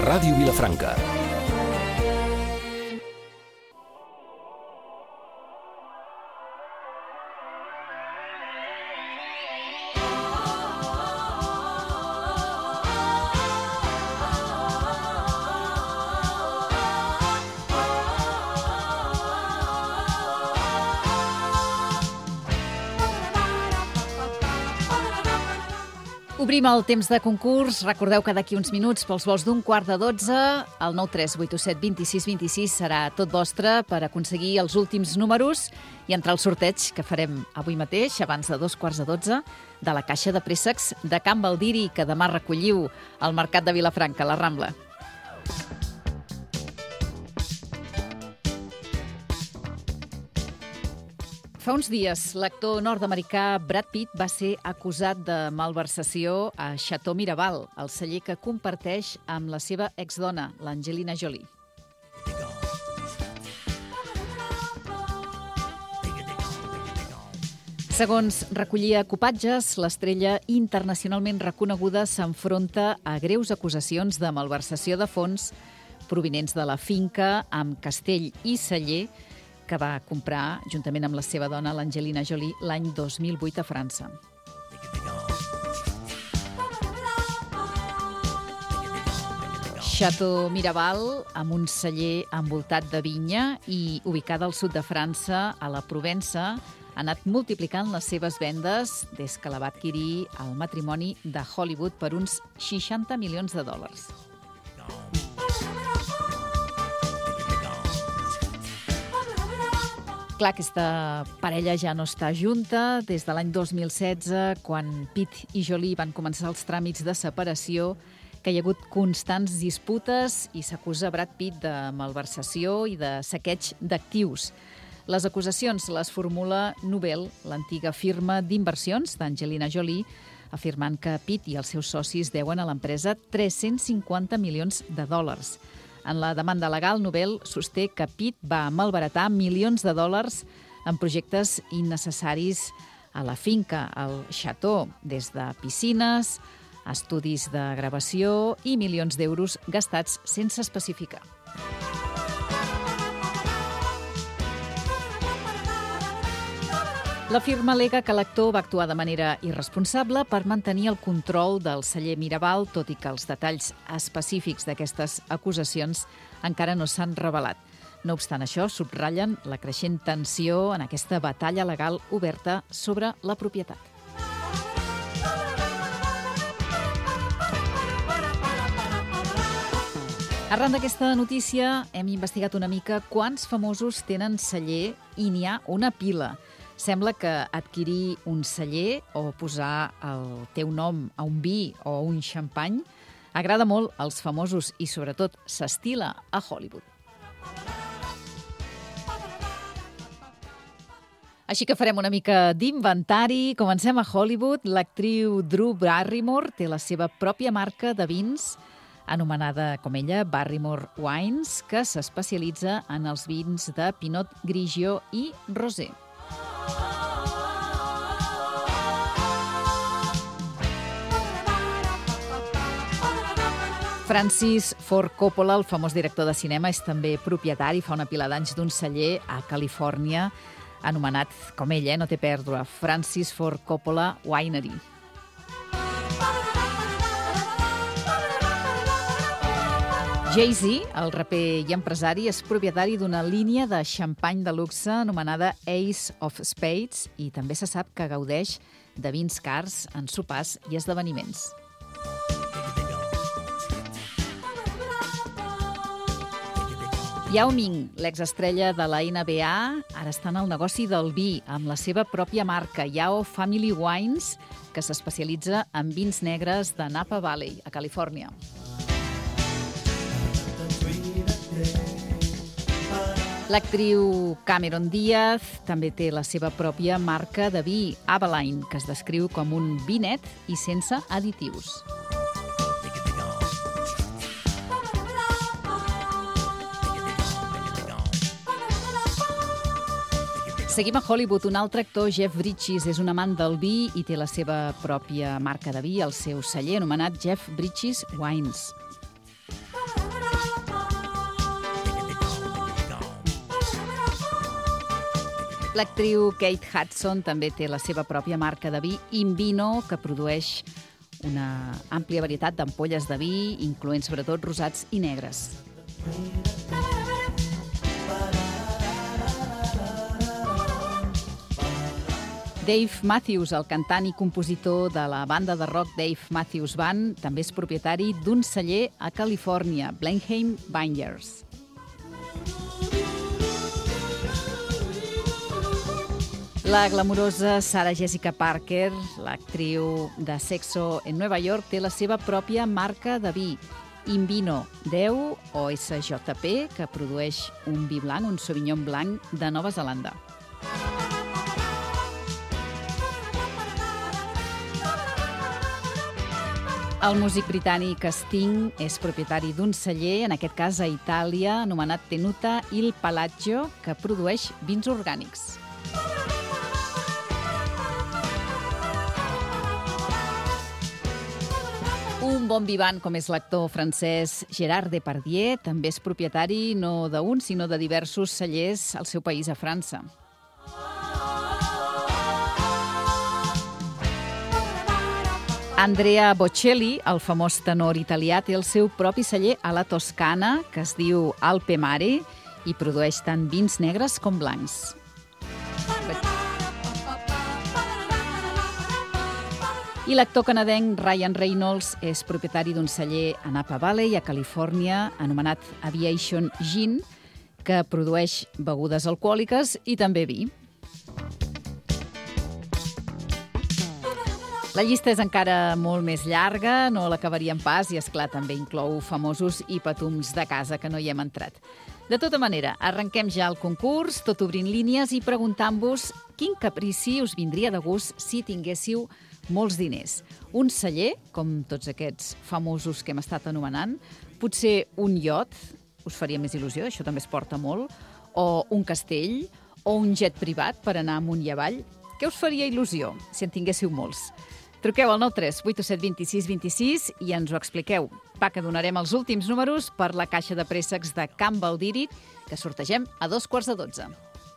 Ràdio Vilafranca. Obrim el temps de concurs. Recordeu que d'aquí uns minuts, pels vols d'un quart de 12, el 93887 2626 serà tot vostre per aconseguir els últims números i entrar al sorteig que farem avui mateix, abans de 2:15, de la caixa de préssecs de Can Baldiri, que demà recolliu al Mercat de Vilafranca, a la Rambla. Fa uns dies, l'actor nord-americà Brad Pitt va ser acusat de malversació a Chateau Miraval, el celler que comparteix amb la seva exdona, l'Angelina Jolie. Segons recollia Copatges, l'estrella internacionalment reconeguda s'enfronta a greus acusacions de malversació de fons provinents de la finca amb castell i celler que va comprar, juntament amb la seva dona, l'Angelina Jolie, l'any 2008 a França. Chateau Miraval, amb un celler envoltat de vinya i ubicada al sud de França, a la Provença, ha anat multiplicant les seves vendes des que la va adquirir el matrimoni de Hollywood per uns 60 milions de dòlars. Clar, aquesta parella ja no està junta des de l'any 2016, quan Pitt i Jolie van començar els tràmits de separació, que hi ha hagut constants disputes i s'acusa Brad Pitt de malversació i de saqueig d'actius. Les acusacions les formula Nobel, l'antiga firma d'inversions d'Angelina Jolie, afirmant que Pitt i els seus socis deuen a l'empresa 350 milions de dòlars. En la demanda legal, Nobel sosté que Pitt va malbaratar milions de dòlars en projectes innecessaris a la finca, al Chateau, des de piscines, estudis de gravació i milions d'euros gastats sense especificar. La firma al·lega que l'actor va actuar de manera irresponsable per mantenir el control del celler Miraval, tot i que els detalls específics d'aquestes acusacions encara no s'han revelat. No obstant això, subratllen la creixent tensió en aquesta batalla legal oberta sobre la propietat. Arran d'aquesta notícia, hem investigat una mica quants famosos tenen celler i n'hi ha una pila. Sembla que adquirir un celler o posar el teu nom a un vi o un xampany agrada molt als famosos i, sobretot, s'estila a Hollywood. Així que farem una mica d'inventari. Comencem a Hollywood. L'actriu Drew Barrymore té la seva pròpia marca de vins, anomenada com ella Barrymore Wines, que s'especialitza en els vins de Pinot Grigio i Rosé. Francis Ford Coppola, el famós director de cinema, és també propietari, fa una pila d'anys, d'un celler a Califòrnia, anomenat, com ell, no té pèrdua, Francis Ford Coppola Winery. Jay-Z, el raper i empresari, és propietari d'una línia de xampany de luxe anomenada Ace of Spades i també se sap que gaudeix de vins cars en sopars i esdeveniments. Yao Ming, l'exestrella de la NBA, ara està en el negoci del vi, amb la seva pròpia marca, Yao Family Wines, que s'especialitza en vins negres de Napa Valley, a Califòrnia. L'actriu Cameron Diaz també té la seva pròpia marca de vi, Avaline, que es descriu com un vi net i sense additius. Seguim a Hollywood. Un altre actor, Jeff Bridges, és un amant del vi i té la seva pròpia marca de vi, el seu celler, anomenat Jeff Bridges Wines. L'actriu Kate Hudson també té la seva pròpia marca de vi, Invino, que produeix una àmplia varietat d'ampolles de vi, incloent sobretot rosats i negres. Dave Matthews, el cantant i compositor de la banda de rock Dave Matthews Band, també és propietari d'un celler a Califòrnia, Blenheim Vineyards. La glamurosa Sarah Jessica Parker, l'actriu de Sexo en Nova York, té la seva pròpia marca de vi, Invino 10 o SJP, que produeix un vi blanc, un Sauvignon blanc de Nova Zelanda. El músic britànic Sting és propietari d'un celler, en aquest cas a Itàlia, anomenat Tenuta il Palazzo, que produeix vins orgànics. Un bon vivant com és l'actor francès Gérard Depardieu també és propietari no d'un, sinó de diversos cellers al seu país, a França. Andrea Bocelli, el famós tenor italià, té el seu propi celler a la Toscana, que es diu Alpe Mare, i produeix tant vins negres com blancs. I l'actor canadenc Ryan Reynolds és propietari d'un celler a Napa Valley, a Califòrnia, anomenat Aviation Gin, que produeix begudes alcohòliques i també vi. La llista és encara molt més llarga, no l'acabaríem pas, i, esclar, també inclou famosos i petums de casa que no hi hem entrat. De tota manera, arrenquem ja el concurs, tot obrint línies i preguntant-vos quin caprici us vindria de gust si tinguéssiu molts diners. Un celler, com tots aquests famosos que hem estat anomenant, potser un iot, us faria més il·lusió, això també es porta molt, o un castell, o un jet privat per anar amunt i avall. Què us faria il·lusió si en tinguéssiu molts? Truqueu al 93 87 26 26 i ens ho expliqueu. Va, que donarem els últims números per la caixa de préssecs de Can Baldiri, que sortegem a 11:45.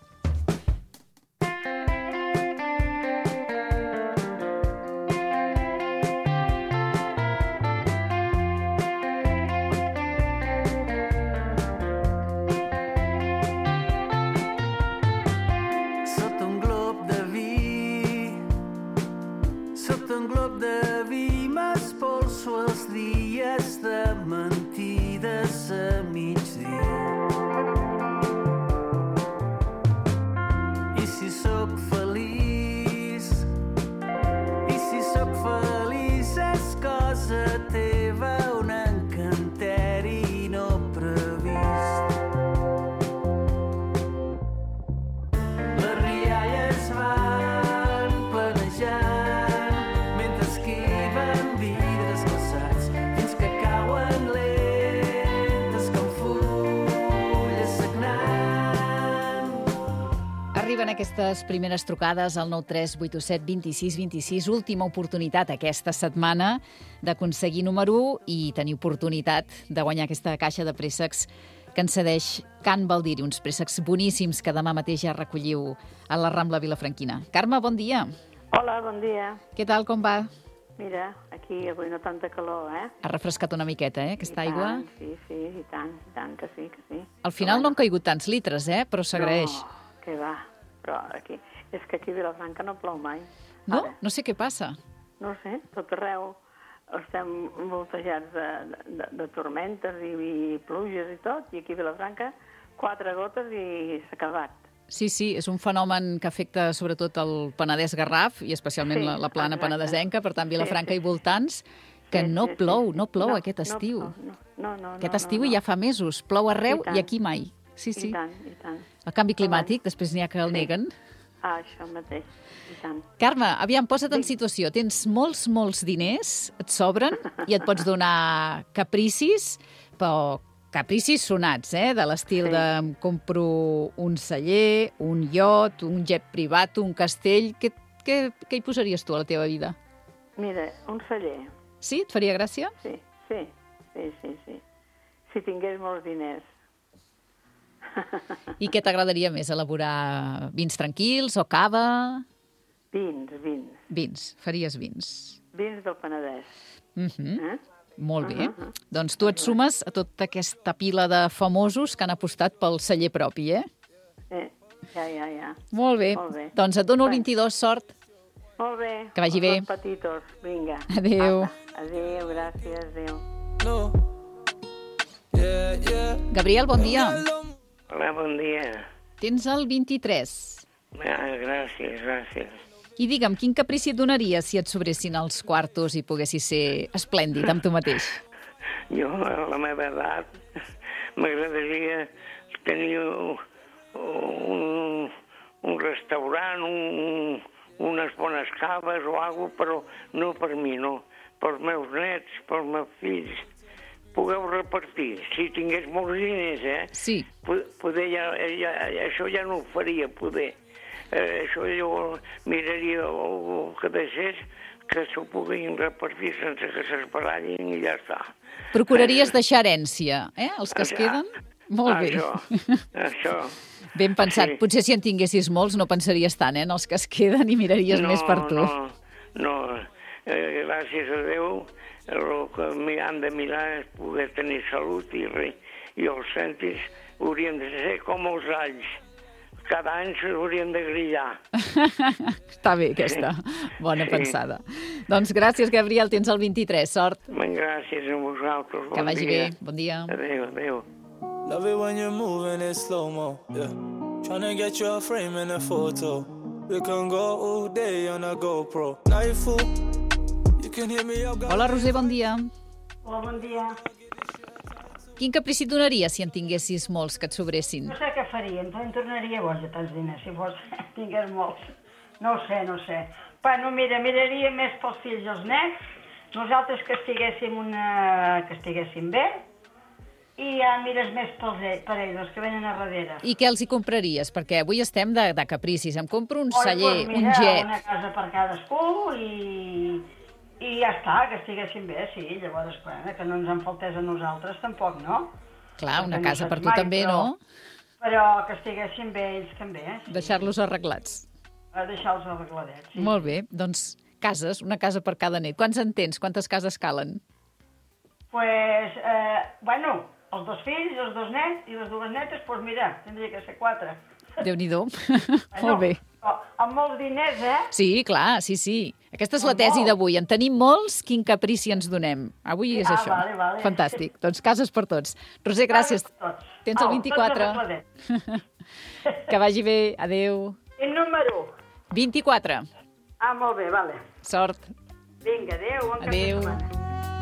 Arriben aquestes primeres trucades al 93 87 26 26, última oportunitat aquesta setmana d'aconseguir número 1 i tenir oportunitat de guanyar aquesta caixa de préssecs que ens cedeix Can Baldiri, uns préssecs boníssims que demà mateix ja recolliu a la Rambla Vilafranquina. Carme, bon dia. Hola, bon dia. Què tal, com va? Mira, aquí avui no tanta calor, Ha refrescat una miqueta, aquesta aigua? Sí, i tant, que sí. Al final no han caigut tants litres, però s'agraeix. No, què va, però aquí... És que aquí a Vilafranca no plou mai. No? Ara. No sé què passa. No sé, tot arreu estem voltejats de tormentes i pluges i tot, i aquí a Vilafranca 4 gotes i s'ha acabat. Sí, és un fenomen que afecta sobretot el Penedès Garraf i especialment la plana penedesenca, per tant Vilafranca i voltants, que no plou aquest estiu. No. Aquest estiu ja fa mesos, plou arreu i aquí mai. Sí. I tant. El canvi climàtic, després n'hi ha que el neguen. Això mateix, i tant. Carme, aviam, posa't en situació. Tens molts diners, et sobren, i et pots donar capricis, però capricis sonats, de l'estil de compro un celler, un iot, un jet privat, un castell... Què hi posaries tu a la teva vida? Mira, un celler. Sí? Et faria gràcia? Sí. Si tingués molts diners. I què t'agradaria més, elaborar vins tranquils o cava? Vins. Vins, faries vins. Vins del Penedès. Molt bé. Doncs tu et sumes a tota aquesta pila de famosos que han apostat pel celler propi, eh? Ja. Molt bé. Doncs et dono el 22, sort. Molt bé. Que vagi bé. Els petitos, vinga. Adéu. Adéu, gràcies, adéu. Gabriel, bon dia. Hola, bon dia. Tens el 23. Gràcies. I digue'm, quin caprici et donaries si et sobressin els quartos i poguessis ser esplèndid amb tu mateix? Jo, a la meva edat, m'agradaria tenir un restaurant, unes bones caves o alguna cosa, però no per mi, no. Pels meus nets, pels meus fills. Pugueu repartir. Si tingués molts diners, Sí. Això ja no ho faria, poder. Això jo miraria el que deixés, que s'ho puguin repartir sense que s'esbarallin i ja està. Procuraries deixar herència, els que es queden? Molt bé. Això. Ben pensat. Sí. Potser si en tinguessis molts no pensaries tant, en els que es queden i miraries més per tu. No. Gràcies a Déu, el que han de mirar és poder tenir salut i els centis haurien de ser com els alls. Cada any s'haurien de grillar. Està bé, aquesta. Bona pensada. Doncs gràcies, Gabriel. Tens el 23. Sort. Gràcies a vosaltres. Que vagi bé. Bon dia. Adéu. Love it when you're moving in slow-mo, yeah. Trying to get your frame in a photo. We can go all day on a GoPro. Nightfall, you can hit me up. Hola, Roser, bon dia. Hola, bon dia. Quin caprici et donaries si en tinguessis molts que et sobressin? No sé què faria, em tornaria boja tants diners, si tingués molts. No ho sé. Bueno, miraria més pels fills i els nets, nosaltres que estiguéssim bé, i ja mires més per ells, els que venen a darrere. I què els hi compraries? Perquè avui estem de capricis. Em compro un celler, un jet. Una casa per cadascú i ja està, que estiguessin bé, sí. Llavors, que no ens en faltés a nosaltres, tampoc, no? Clar, una casa per tu també, no? Però que estiguessin bé ells també, sí. Deixar-los arreglats. Deixar-los arregladets, sí. Molt bé, doncs cases, una casa per cada net. Quants en tens? Quantes cases calen? Pues, els dos fills, els dos nets i les dues netes, doncs mira, tindria que ser 4. Déu-n'hi-do. Molt bé. Amb molts diners, Sí, clar, sí. Aquesta és la tesi d'avui. En tenim molts, quin caprici ens donem. Avui és això. Vale. Fantàstic. Doncs cases per tots. Roser, gràcies. Tens el 24. Que vagi bé. Adéu. Quin número? 24. Molt bé, vale. Sort. Vinga, adéu. Bon cap de setmana.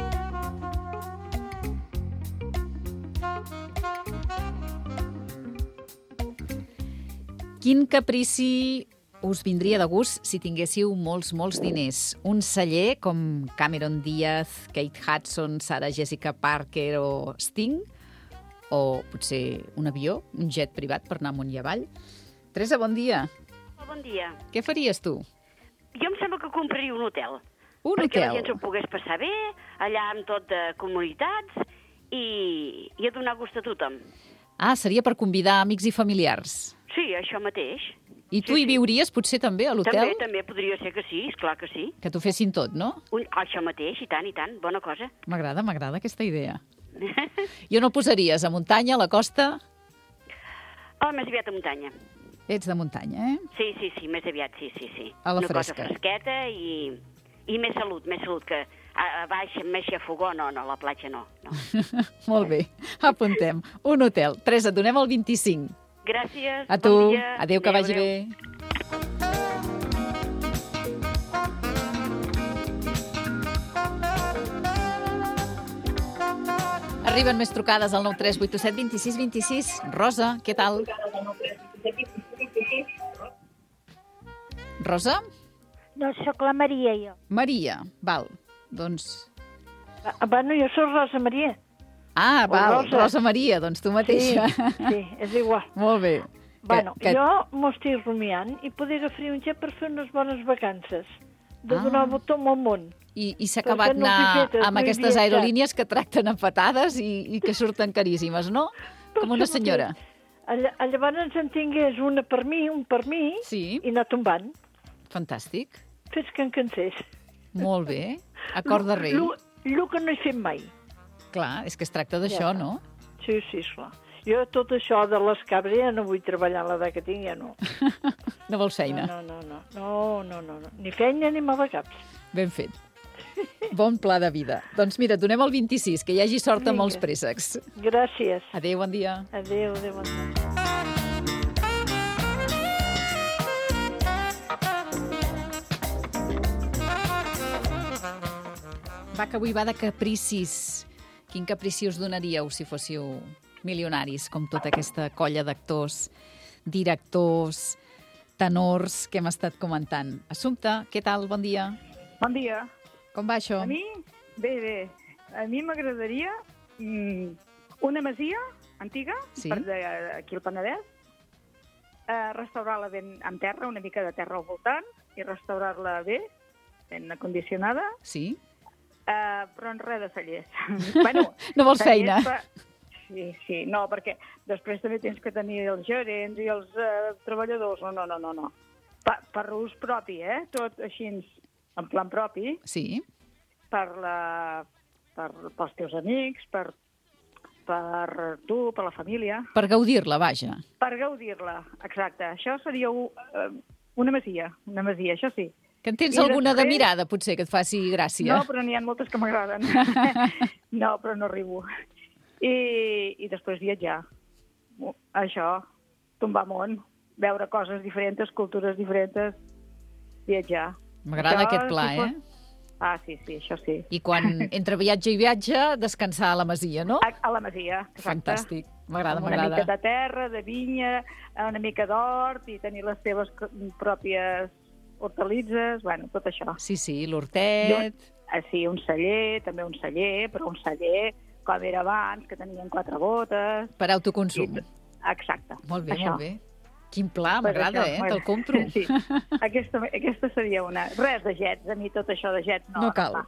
Quin caprici us vindria de gust si tinguéssiu molts diners? Un celler com Cameron Diaz, Kate Hudson, Sarah Jessica Parker o Sting? O potser un avió, un jet privat per anar amunt i avall? Teresa, bon dia. Bon dia. Què faries tu? Jo em sembla que compraria un hotel. Un perquè hotel? La gent s'ho pogués passar bé, allà amb tot de comunitats i a donar gust a tothom. Seria per convidar amics i familiars. Sí, això mateix. I tu hi viuries potser també a l'hotel? També podria ser que sí, esclar que sí. Que t'ho fessin tot, no? Això mateix, i tant, bona cosa. M'agrada aquesta idea. I on el posaries? A muntanya, a la costa? Més aviat a muntanya. Ets de muntanya, eh? Sí, més aviat, sí. A la Una fresca. Cosa fresqueta i més salut, que a baix més xafogó, no, a la platja no. Molt bé, apuntem. Un hotel. Teresa, et donem el 25. Gràcies, a tu. Bon dia. Adéu, que vagi bé. Arriben més trucades al 93827 26 26. Rosa, què tal? Rosa? No, sóc la Maria, jo. Maria, val. Doncs... jo sóc Rosa Maria. Val, Rosa Maria, doncs tu mateixa. Sí, és igual. Molt bé. Jo m'ho estic rumiant i poder agafar un jet per fer unes bones vacances. De donar botó al món. I s'ha acabat anar amb aquestes aerolínies que tracten a patades i que surten caríssimes, no? Com una senyora. Llavors en tingués una per mi, un per mi, Sí. i anar tombant. Fantàstic. Fes que en cansés. Molt bé. Acord de rei. El que no he fet mai. Clar, és que es tracta d'això, no? Sí, esclar. Jo tot això de les cabres ja no vull treballar en l'edat que tinc, ja no. No vols feina. No. Ni feina ni malacaps. Ben fet. Bon pla de vida. Doncs mira, donem el 26, que hi hagi sort amb els préssecs. Gràcies. Adéu, bon dia. Adéu, bon dia. Va, que avui va de capricis. Quin caprici us donaríeu si fóssiu milionaris, com tota aquesta colla d'actors, directors, tenors que hem estat comentant? Assumpta, què tal? Bon dia. Bon dia. Com va això? A mi, bé. A mi m'agradaria una masia antiga, Sí. aquí al Penedès, restaurar-la ben en terra, una mica de terra al voltant, i restaurar-la bé, ben acondicionada, Sí? però en res de cellers. Bueno, No vols cellers feina? Sí, no, perquè després també tens que tenir els gerents i els treballadors. No. Per ús propi, tot així en plan propi, Sí. pels teus amics, per tu, per la família. Per gaudir-la, vaja. Per gaudir-la, exacte. Això seria una masia, això sí. Que en tens I alguna de després- mirada, potser, que et faci gràcia. No, però n'hi ha moltes que m'agraden. No, però no arribo. I després viatjar. Això, tombar món, veure coses diferents, cultures diferents, viatjar. M'agrada Això, aquest pla, si fos- eh? Sí, això sí. I quan entre viatge i viatge, descansar a la masia, no? A la masia, exacte. Fantàstic. M'agrada, Amb una mica m'agrada. de terra, de vinya, una mica d'hort i tenir les teves pròpies hortalitzes, bueno, tot això. Sí, l'hortet... Sí, un celler, també un celler, però un celler com era abans, que tenien 4 botes. Per autoconsum. Exacte. Molt bé, això. molt bé. Quin pla, Pues m'agrada, això, Te'l compro. Sí, aquesta seria una... Res de jets, a mi tot això de jets no. No cal.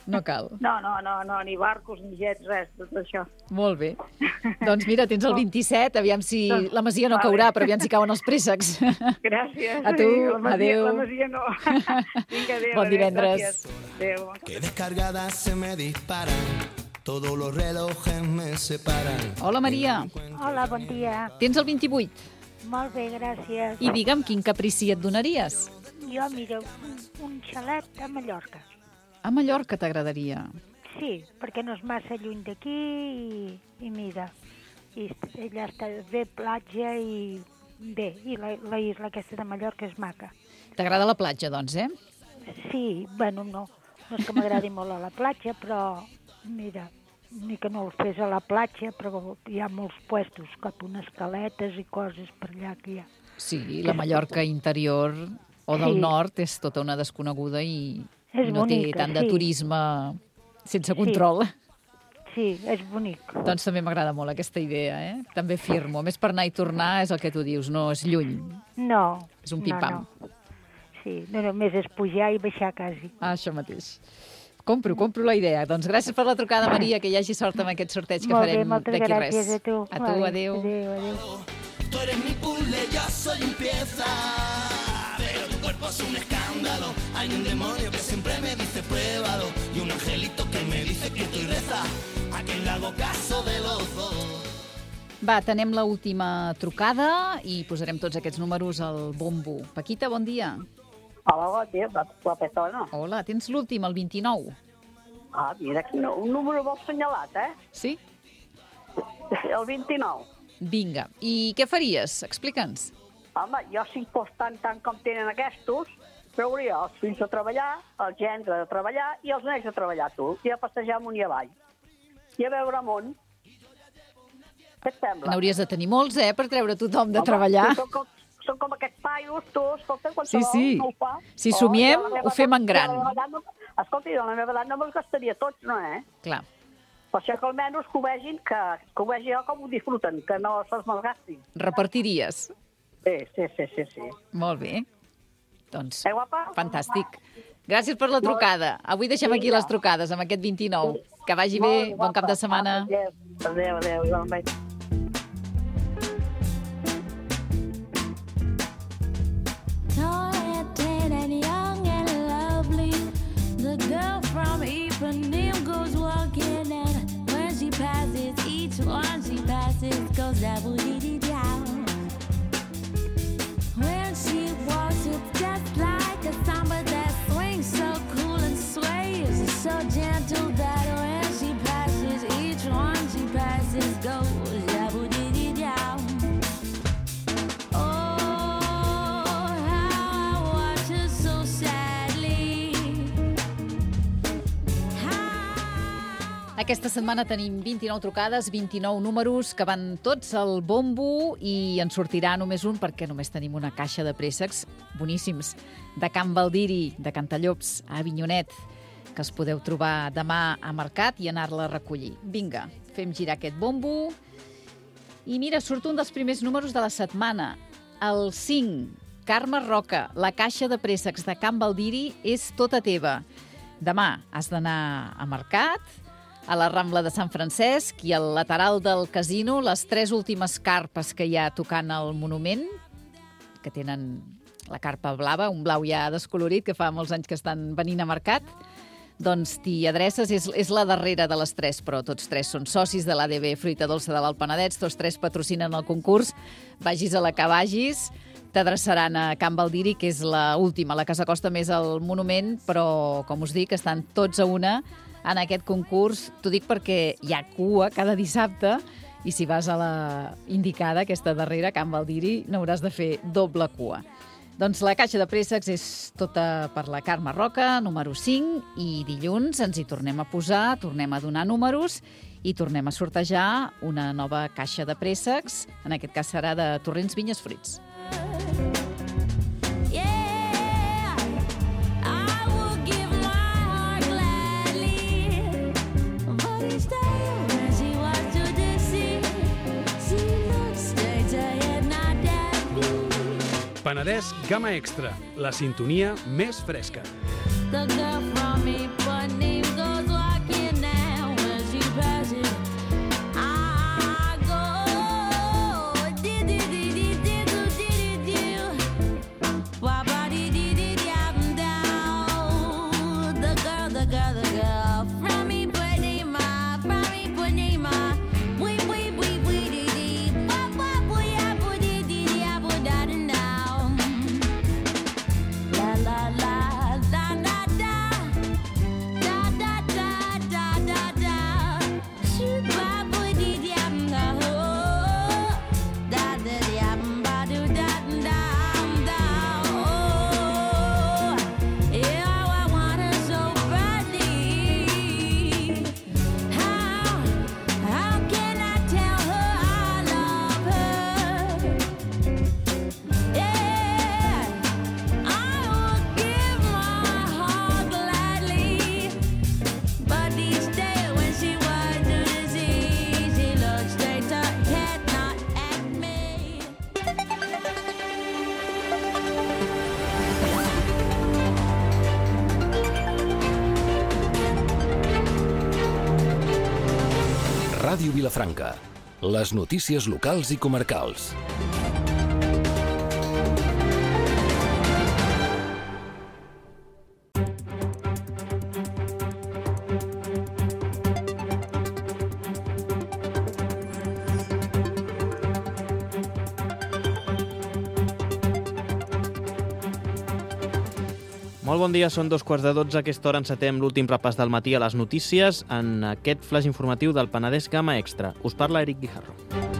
No, ni barcos, ni jets, res, tot això. Molt bé. Doncs mira, tens el 27, aviam si Doncs, la masia no vale. caurà, però aviam si cauen els préssecs. Gràcies. A tu, adéu. La masia no. Vinga, adéu. Bon divendres. Gràcies. Adéu. Que descargadas se me disparan, todos los relojes me separan. Hola, Maria. Hola, bon dia. Tens el 28. Molt bé, gràcies. I digue'm, quin caprici et donaries? Jo, mira, un xalet a Mallorca. A Mallorca t'agradaria. Sí, perquè no és massa lluny d'aquí i mira, i allà està bé platja i bé, i la isla aquesta de Mallorca és maca. T'agrada la platja, doncs, eh? Sí, bueno, no és que m'agradi molt a la platja, però mira, ni que no el fes a la platja, però hi ha molts puestos, com unes caletes i coses per allà que hi ha. Sí, la Mallorca interior o del Sí. nord és tota una desconeguda i És no té bonica, tant de sí. turisme sense control. Sí, és bonic. Doncs també m'agrada molt aquesta idea, eh? També firmo. A més, per anar i tornar és el que tu dius, no és lluny. No. És un pim-pam. No. Sí, no només és pujar i baixar quasi. Ah, això mateix. Compro la idea. Doncs gràcies per la trucada, Maria, que hi hagi sort amb aquest sorteig que Molt bé, farem moltes d'aquí res. gràcies a tu. A tu, Vale, adéu. Adéu. Tú eres mi puzzle, yo soy un pieza, pero tu cuerpo es un escándalo. Hay un demonio que siempre me dice pruébalo y un angelito que me dice que estoy reza, a quien le hago caso de los dos. Va, tenem l'última trucada i posarem tots aquests números al bombo. Paquita, bon dia. Hola, bon dia, guapetona. Hola, tens l'últim, el 29. Ah, mira, un número molt senyalat, Sí? El 29. Vinga. I què faries? Explica'ns. Home, jo si fos tant com tenen aquests, trauria els fills a treballar, el gendre a treballar i els nens a treballar, tu. I a passejar amunt i avall. I a veure món. Què et sembla? N'hauries de tenir molts, per treure tothom de treballar. Són com aquests paios, tu, escolta, Sí, qualsevol sí. no ho fa. Si somiem, jo a la meva ho fem en edat- gran. jo a la meva edat no- Escolta, jo a la meva edat no me'ls gastaria tots, no, Clar. Per això que almenys que ho vegin, que ho vegi jo com ho disfruten, que no se'ls malgastin. Repartiries. Sí. Molt bé. Doncs, guapa? fantàstic. Gràcies per la trucada. Avui deixem aquí les trucades amb aquest 29. Que vagi bé, bon cap de setmana. Adéu, igualment. goes da-boo-dee-dee-dow. When she walks, it's just like a samba that swings so cool and sways, so gentle that when she passes, each one she passes goes da-boo-dee-dee-dow. Oh, how I watch her so sadly. Aquesta setmana tenim 29 trucades, 29 números que van tots al bombo i en sortirà només un perquè només tenim una caixa de préssecs boníssims de Can Baldiri, de Cantallops, a Avinyonet, que es podeu trobar demà a Mercat i anar-la a recollir. Vinga, fem girar aquest bombo. I mira, surt un dels primers números de la setmana. El 5, Carme Roca, la caixa de préssecs de Can Baldiri és tota teva. Demà has d'anar a Mercat, a la Rambla de Sant Francesc i al lateral del casino, les 3 últimes carpes que hi ha tocant al monument, que tenen la carpa blava, un blau ja descolorit, que fa molts anys que estan venint a Mercat, doncs t'hi adreces, és la darrera de les 3, però tots 3 són socis de l'ADB Fruita Dolça de l'Alt Penedès, tots 3 patrocinen el concurs, vagis a la que vagis, t'adreçaran a Can Baldiri, que és l'última, la que s'acosta més al monument, però, com us dic, estan tots a una en aquest concurs. T'ho dic perquè hi ha cua cada dissabte i si vas a la indicada, aquesta darrera, Can Baldiri, n'hauràs de fer doble cua. Doncs la caixa de préssecs és tota per la Carme Roca, número 5, i dilluns ens hi tornem a posar, tornem a donar números i tornem a sortejar una nova caixa de préssecs, en aquest cas serà de Torrents Vinyes Fruits. Penedès Gamma Extra, la sintonia més fresca. The girl from Ipanema goes walking now as she passes. I go di-di-di-di-di-di-di-di-di. Wa-ba-di-di-di-di-di-down. The girl from Ipanema, we-we-we-we-di-di. Wa-wa-bu-ya-bu-di-di-di-ya-bu-da-da-down. La la la la la da da da da da da da shoot ba bu di diam da ho da da diam ba do da da da oh yeah I want her so badly. How can I tell her I love her? Yeah, I would give my heart gladly, but each day when she was to the sea, she looked straight ahead, not at me. Ràdio Vilafranca. Les notícies locals i comarcals. Molt bon dia, són 2:15. A aquesta hora encetem l'últim repàs del matí a les notícies en aquest flash informatiu del Penedès Gamma Extra. Us parla Eric Guijarro.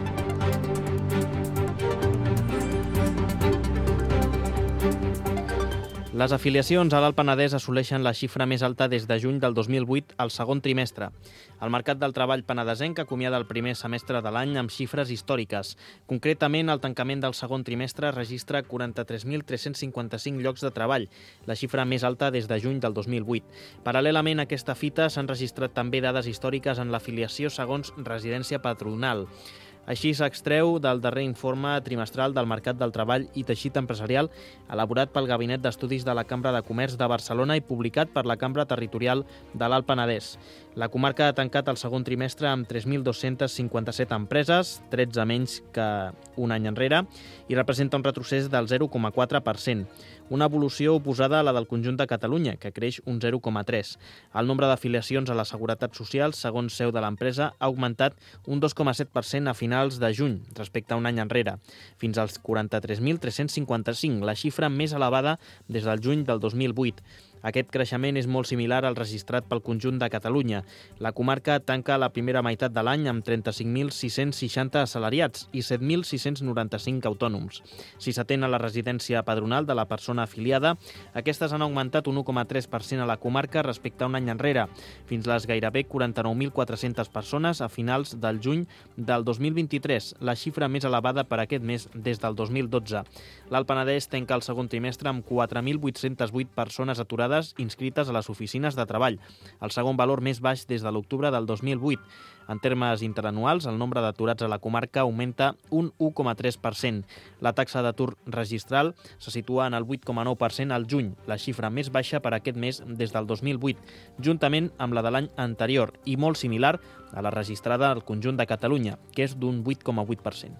Les afiliacions a l'Alt Penedès assoleixen la xifra més alta des de juny del 2008 al segon trimestre. El mercat del treball penedesenc acomiada el primer semestre de l'any amb xifres històriques. Concretament, el tancament del segon trimestre registra 43.355 llocs de treball, la xifra més alta des de juny del 2008. Paral·lelament a aquesta fita s'han registrat també dades històriques en l'afiliació segons residència patronal. Així s'extreu del darrer informe trimestral del Mercat del Treball i Teixit Empresarial elaborat pel Gabinet d'Estudis de la Cambra de Comerç de Barcelona i publicat per la Cambra Territorial de l'Alt Penedès. La comarca ha tancat el segon trimestre amb 3.257 empreses, 13 menys que un any enrere, i representa un retrocés del 0,4%. una evolució oposada a la del conjunt de Catalunya, que creix un 0,3. El nombre d'afiliacions a la Seguretat Social, segons seu de l'empresa, ha augmentat un 2,7% a finals de juny, respecte a un any enrere, fins als 43.355, la xifra més elevada des del juny del 2008. Aquest creixement és molt similar al registrat pel conjunt de Catalunya. La comarca tanca la primera meitat de l'any amb 35.660 assalariats i 7.695 autònoms. Si s'atén a la residència padronal de la persona afiliada, aquestes han augmentat un 1,3% a la comarca respecte a un any enrere, fins les gairebé 49.400 persones a finals del juny del 2023, la xifra més elevada per aquest mes des del 2012. L'Alt Penedès tanca el segon trimestre amb 4.808 persones aturades inscrites a les oficines de treball, el segon valor més baix des de l'octubre del 2008. En termes interanuals, el nombre d'aturats a la comarca augmenta un 1,3%. La taxa d'atur registral se situa en el 8,9% al juny, la xifra més baixa per aquest mes des del 2008, juntament amb la de l'any anterior i molt similar a la registrada al conjunt de Catalunya, que és d'un 8,8%.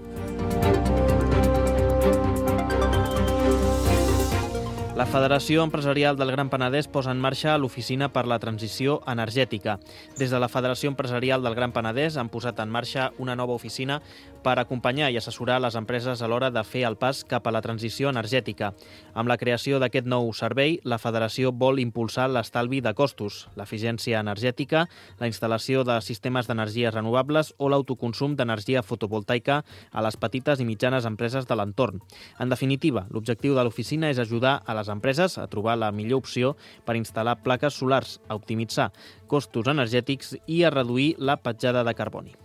La Federació Empresarial del Gran Penedès posa en marxa l'Oficina per la Transició Energètica. Des de la Federació Empresarial del Gran Penedès han posat en marxa una nova oficina per acompanyar i assessorar les empreses a l'hora de fer el pas cap a la transició energètica. Amb la creació d'aquest nou servei, la Federació vol impulsar l'estalvi de costos, l'eficiència energètica, la instal·lació de sistemes d'energies renovables o l'autoconsum d'energia fotovoltaica a les petites i mitjanes empreses de l'entorn. En definitiva, l'objectiu de l'oficina és ajudar a les empreses a trobar la millor opció per instal·lar plaques solars, a optimitzar costos energètics i a reduir la petjada de carboni.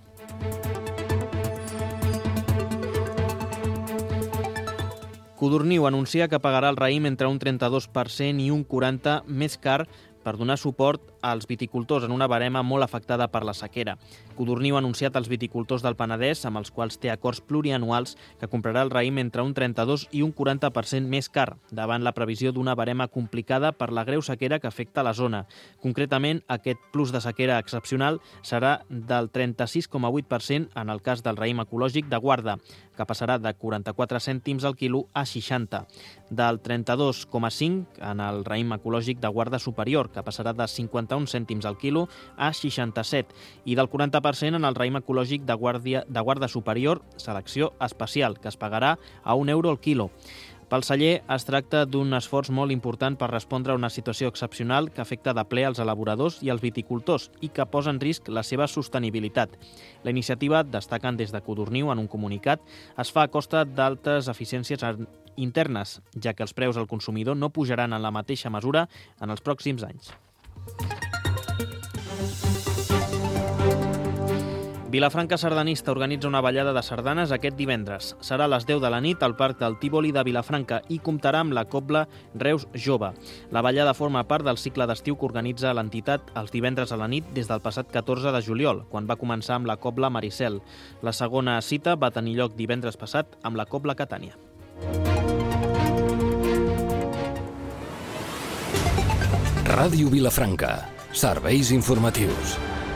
Codorniu anuncia que pagarà el raïm entre un 32% i un 40% més car per donar suport als viticultors en una barema molt afectada per la sequera. Codorniu ha anunciat als viticultors del Penedès, amb els quals té acords plurianuals, que comprarà el raïm entre un 32% i un 40% més car, davant la previsió d'una barema complicada per la greu sequera que afecta la zona. Concretament, aquest plus de sequera excepcional serà del 36,8% en el cas del raïm ecològic de Guarda, que passarà de 44 cèntims al quilo a 60, del 32,5% en el raïm ecològic de Guarda Superior, que passarà de 51 cèntims al quilo a 67, i del 40% en el raïm ecològic de Guarda Superior, selecció especial, que es pagarà a €1 al quilo. Pel celler es tracta d'un esforç molt important per respondre a una situació excepcional que afecta de ple als elaboradors i als viticultors i que posa en risc la seva sostenibilitat. La iniciativa, destaquen des de Codorniu en un comunicat, es fa a costa d'altes eficiències internes, ja que els preus al consumidor no pujaran en la mateixa mesura en els pròxims anys. Vilafranca Sardanista organitza una ballada de sardanes aquest divendres. Serà a les 10 de la nit al Parc del Tívoli de Vilafranca i comptarà amb la Cobla Reus Jove. La ballada forma part del cicle d'estiu que organitza l'entitat els divendres a la nit des del passat 14 de juliol, quan va començar amb la Cobla Maricel. La segona cita va tenir lloc divendres passat amb la Cobla Catània. Ràdio Vilafranca. Serveis informatius.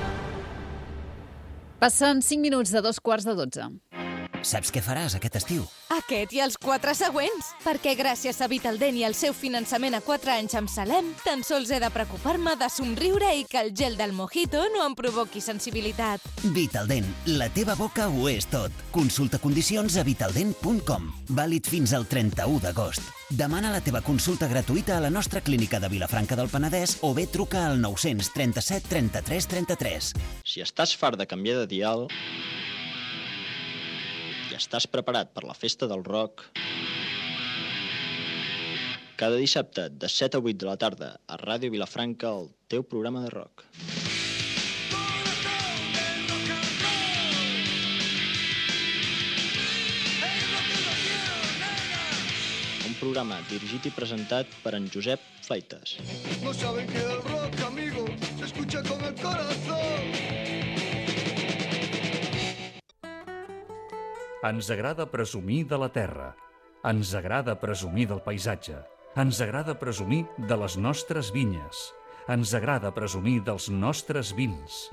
Passen 5 minuts de 2:15. Saps què faràs aquest estiu? Aquest i els 4 següents, perquè gràcies a Vitaldent i al seu finançament a 4 anys amb Salem, tan sols he de preocupar-me de somriure i que el gel del mojito no em provoqui sensibilitat. Vitaldent, la teva boca ho és tot. Consulta condicions a vitaldent.com. Vàlid fins al 31 d'agost. Demana la teva consulta gratuïta a la nostra clínica de Vilafranca del Penedès o bé truca al 937 33 33. Si estàs fart de canviar de dial i estàs preparat per la festa del rock, cada dissabte de 7 a 8 de la tarda a Ràdio Vilafranca, el teu programa de rock. Un programa dirigit i presentat per en Josep Fleites. No saben que el rock, amigo, se escucha con el corazón. Ens agrada presumir de la terra. Ens agrada presumir del paisatge. Ens agrada presumir de les nostres vinyes. Ens agrada presumir dels nostres vins.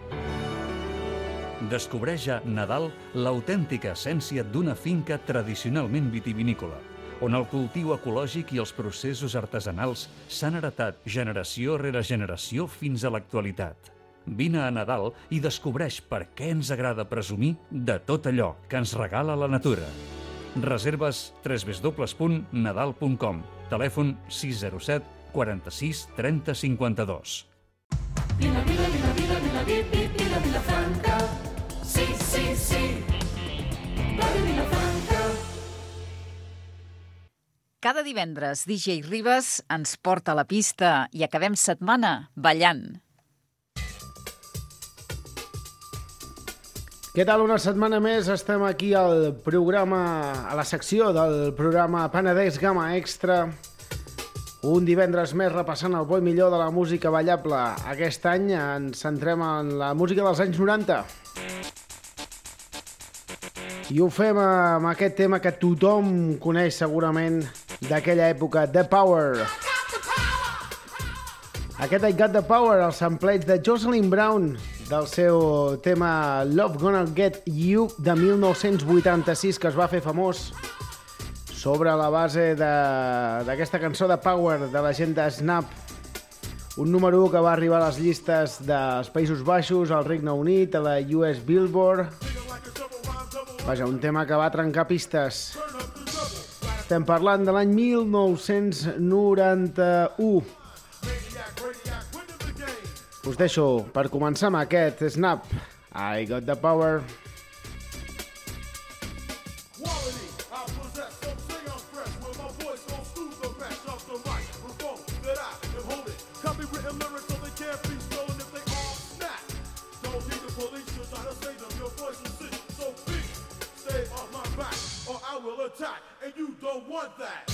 Descobreix a Nadal l'autèntica essència d'una finca tradicionalment vitivinícola. on el cultiu ecològic i els processos artesanals s'han heretat generació rere generació fins a l'actualitat. Vine a Nadal i descobreix per què ens agrada presumir de tot allò que ens regala la natura. Reserves www.nadal.com. Telèfon 607 46 30 52. Vila, vila, vila, vila, vila, vila, Vilafranca. Sí, sí, sí. Ràdio Vilafranca. Cada divendres, DJ Ribas ens porta a la pista i acabem setmana ballant. Què tal? Una setmana més estem aquí al programa, a la secció del programa Penedès Gamma Extra. Un divendres més repassant el bo i millor de la música ballable. Aquest any ens centrem en la música dels anys 90. I ho fem amb aquest tema que tothom coneix segurament d'aquella època, The Power. Aquest I Got The Power, el sampleig de Jocelyn Brown, del seu tema Love Gonna Get You de 1986, que es va fer famós sobre la base d'aquesta cançó de Power de la gent de Snap, un número 1 que va arribar a les llistes dels Països Baixos, al Regne Unit, a la US Billboard. Vaja, un tema que va trencar pistes. Estem parlant de l'any 1991. Us deixo per començar amb aquest Snap, I Got The Power. And you don't want that.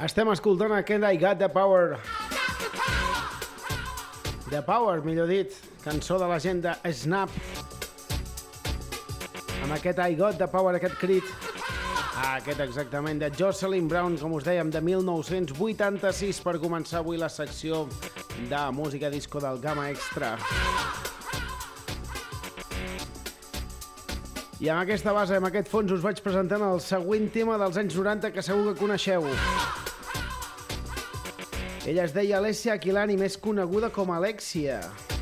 Estem escoltant aquest I Got The Power. The Power, millor dit, cançó de la gent de Snap. Amb aquest I Got The Power, aquest crit. Aquest exactament, de Jocelyn Brown, com us dèiem, de 1986, per començar avui la secció de música disco del Gamma Extra. I amb aquesta base, amb aquest fons, us vaig presentant el següent tema dels anys 90 que segur que coneixeu. Ella es deia Alessia Aquilani, més coneguda com Alexia.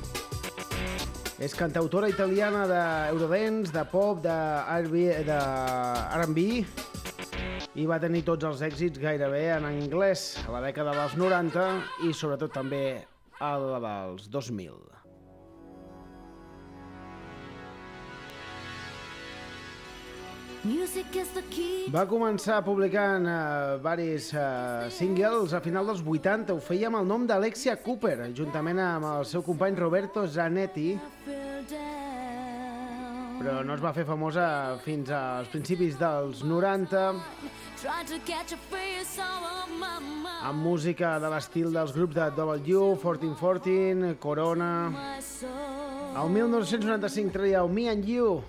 És cantautora italiana d'Eurodance, de pop, de R&B, i va tenir tots els èxits gairebé en anglès a la dècada dels 90 i sobretot també a la dels 2000. Va començar publicant varis singles a final dels 80. Ho feia amb el nom d'Alexia Cooper, juntament amb el seu company Roberto Zanetti, però no es va fer famosa fins als principis dels 90, amb música de l'estil dels grups de W, 1414, Corona. El 1995 treia Me and You.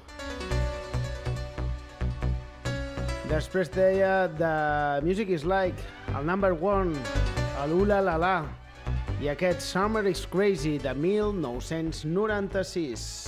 Després deia The Music is Like, el Number One, el Ula La La, i aquest Summer is Crazy de 1996.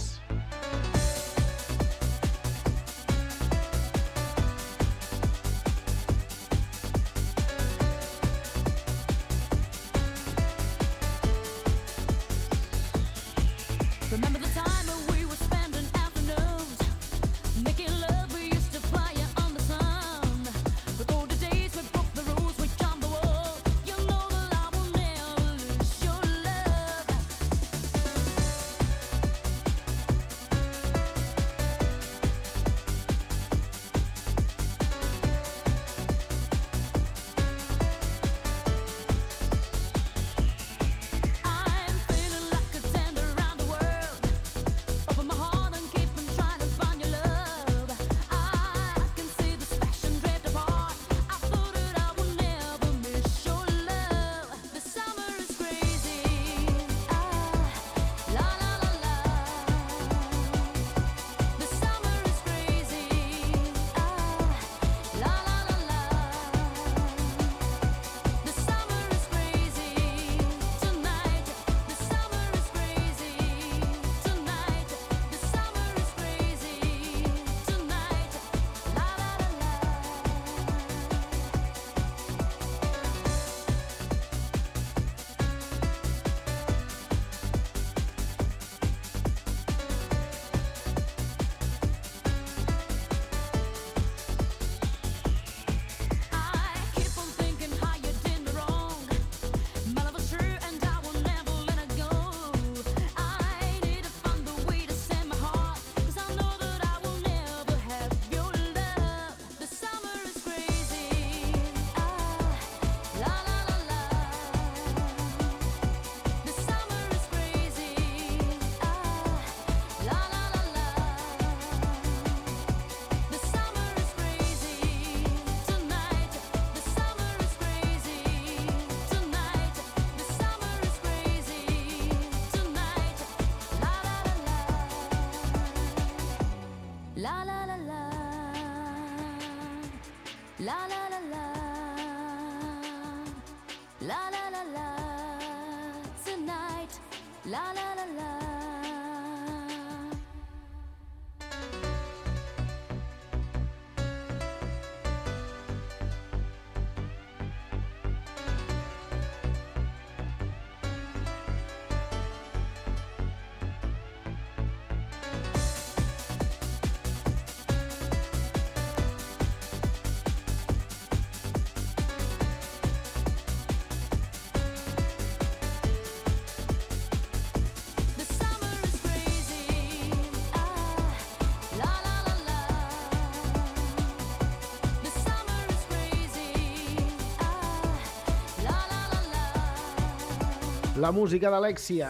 La música d'Alexia.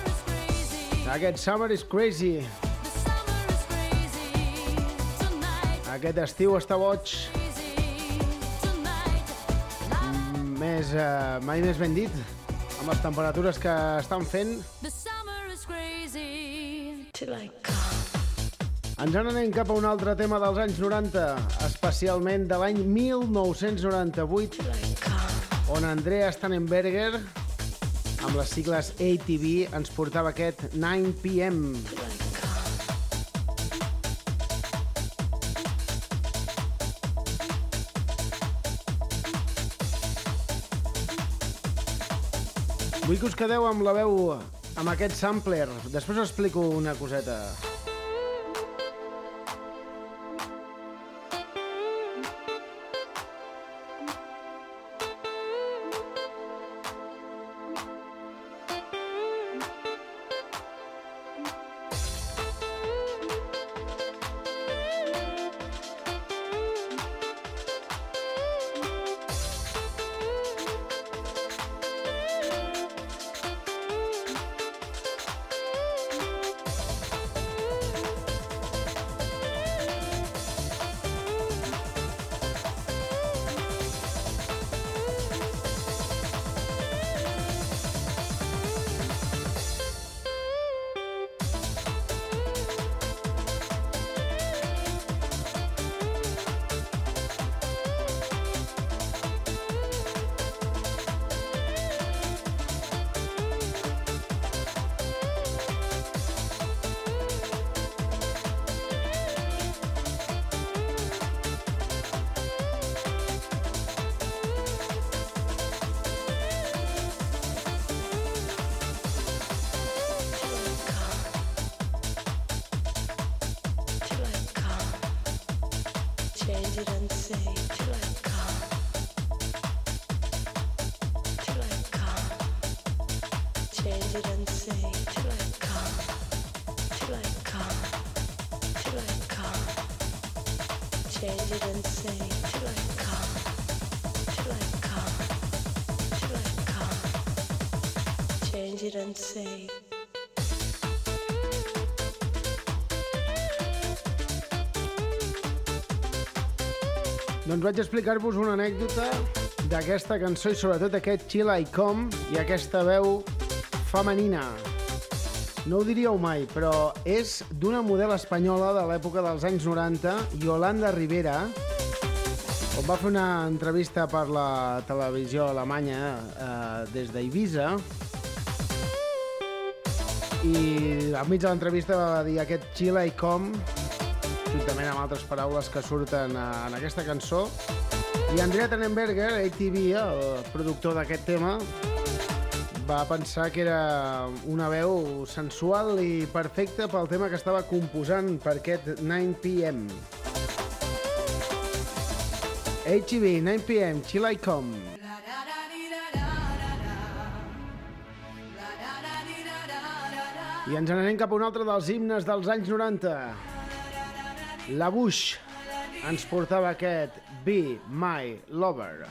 Aquest Summer is Crazy. Aquest estiu està boig. mai més ben dit, amb les temperatures que estan fent. Ens n'anem cap a un altre tema dels anys 90, especialment de l'any 1998, on Andrea Stanenberger, amb les sigles ATV, ens portava aquest 9 p.m. Vull que us quedeu amb la veu, amb aquest sampler. Després us explico una coseta. Doncs vaig explicar-vos una anècdota d'aquesta cançó i sobretot aquest Chill I Come i aquesta veu femenina. No ho diríeu mai, però és d'una model espanyola de l'època dels anys 90, Yolanda Rivera, on va fer una entrevista per la televisió alemanya des d'Eivissa, i enmig de l'entrevista va dir aquest Chill I Come, juntament amb altres paraules que surten en aquesta cançó. I Andrea Stanenberger, ATV, el productor d'aquest tema, va pensar que era una veu sensual i perfecta pel tema que estava composant per aquest 9 p.m. ATV, 9 p.m, Chill I Come. I ens n'anem cap a un altre dels himnes dels anys 90. La Bush ens portava aquest Be My Lover.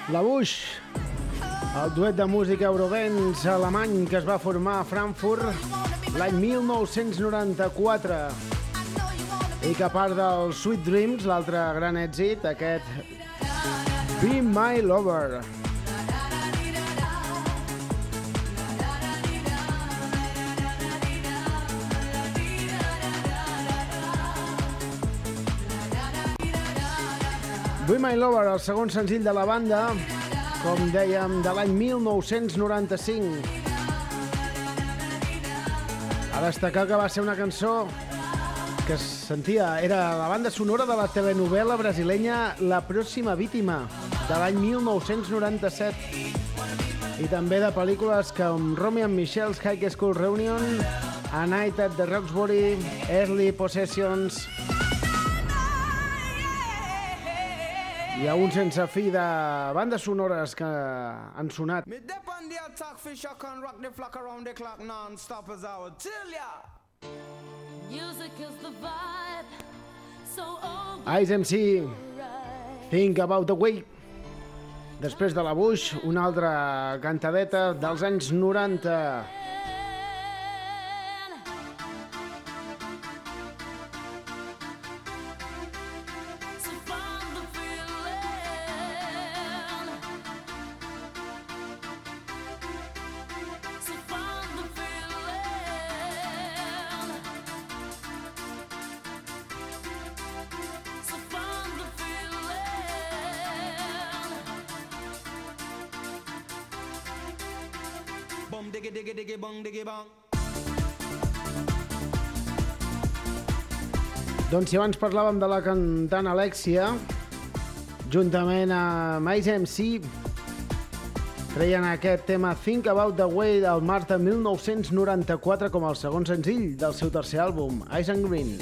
La Bush, el duet de música eurodance alemany que es va formar a Frankfurt l'any 1994 i que a part del Sweet Dreams, l'altre gran èxit, aquest Be My Lover. Be My Lover, el segon senzill de la banda, com dèiem, de l'any 1995. A destacar que va ser una cançó que es sentia, era la banda sonora de la telenovela brasilenya La Próxima Víctima, de l'any 1997. I també de pel·lícules com Romy and Michelle's High School Reunion, A Night at the Roxbury, Early Possessions... Hi ha un sense fi de bandes sonores que han sonat. Ice MC, Think About the Way. Després de la Bush, una altra cantadeta dels anys 90. Doncs si abans parlàvem de la cantant Alexia, juntament amb Ice MC, treien aquest tema Think About the Way del març de 1994 com el segon senzill del seu tercer àlbum, Ice and Green.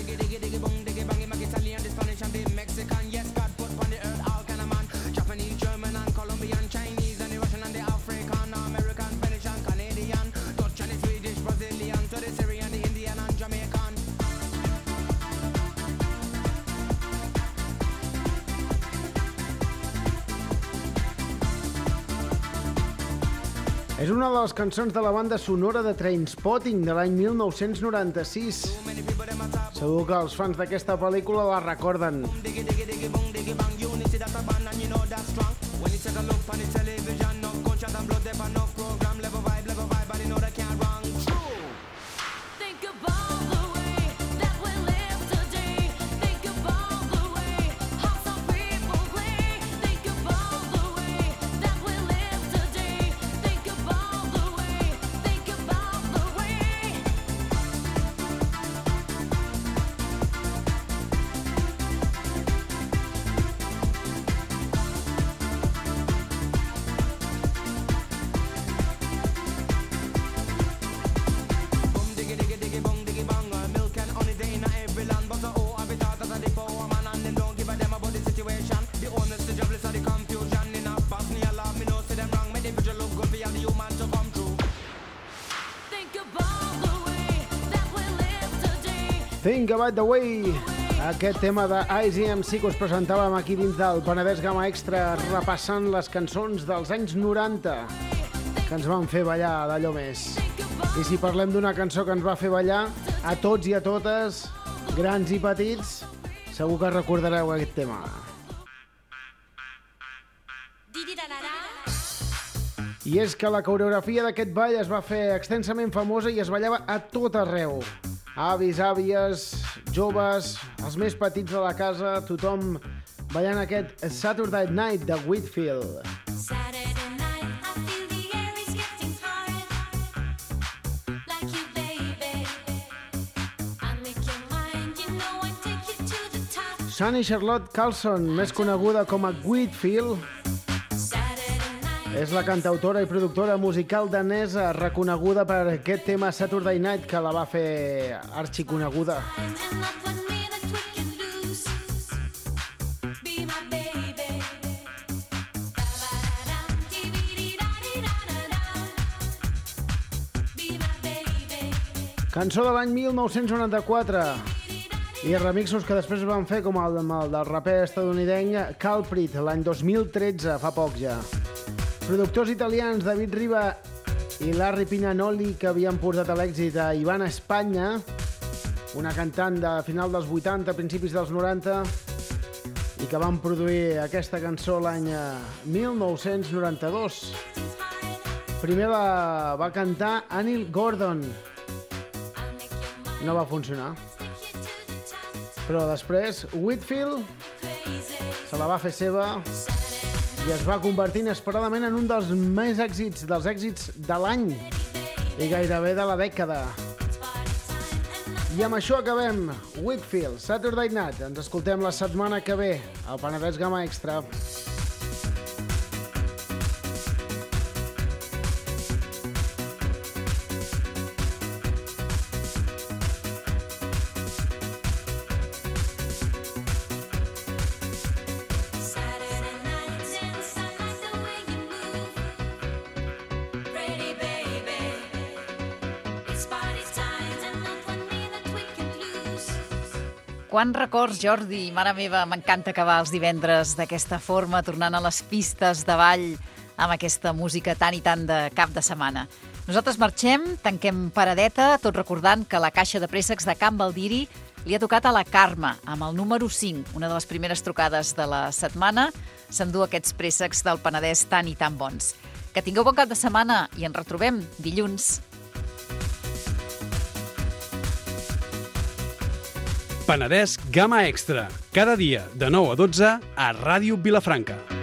És una de les cançons de la banda sonora de Trainspotting de l'any 1996. Segur que els fans d'aquesta pel·lícula la recorden. Think About the Way, aquest tema de Ice MC que us presentàvem aquí dins del Penedès Gamma Extra, repassant les cançons dels anys 90 que ens van fer ballar d'allò més. I si parlem d'una cançó que ens va fer ballar a tots i a totes, grans i petits, segur que recordareu aquest tema. I és que la coreografia d'aquest ball es va fer extensament famosa i es ballava a tot arreu. Avis, àvies, joves, els més petits de la casa, tothom ballant aquest Saturday Night de Whitfield. Sunny Charlotte Carlson, més coneguda com a Whitfield, és la cantautora i productora musical danesa reconeguda per aquest tema Saturday Night que la va fer arxiconeguda. Cançó de l'any 1994. I remixos que després van fer, com el del raper estadounidenc Culprit, l'any 2013, fa poc ja. Productors italians David Riva i Larry Pinanoli, que havien portat a l'èxit a Ivana Espanya, una cantant de final dels 80, principis dels 90, i que van produir aquesta cançó l'any 1992. Primer va cantar Anil Gordon. No va funcionar. Però després Whitfield se la va fer seva i es va convertir inesperadament en un dels més èxits, dels èxits de l'any i gairebé de la dècada. I amb això acabem. Whitfield, Saturday Night. Ens escoltem la setmana que ve al Penedès Gamma Extra. Quants records, Jordi, mare meva, m'encanta acabar els divendres d'aquesta forma, tornant a les pistes de ball amb aquesta música tan i tant de cap de setmana. Nosaltres marxem, tanquem paradeta, tot recordant que la caixa de préssecs de Can Baldiri li ha tocat a la Carme, amb el número 5, una de les primeres trucades de la setmana, s'endú aquests préssecs del Penedès tan i tan bons. Que tingueu bon cap de setmana i ens retrobem dilluns. Penedès Gamma Extra, cada dia de 9 a 12 a Ràdio Vilafranca.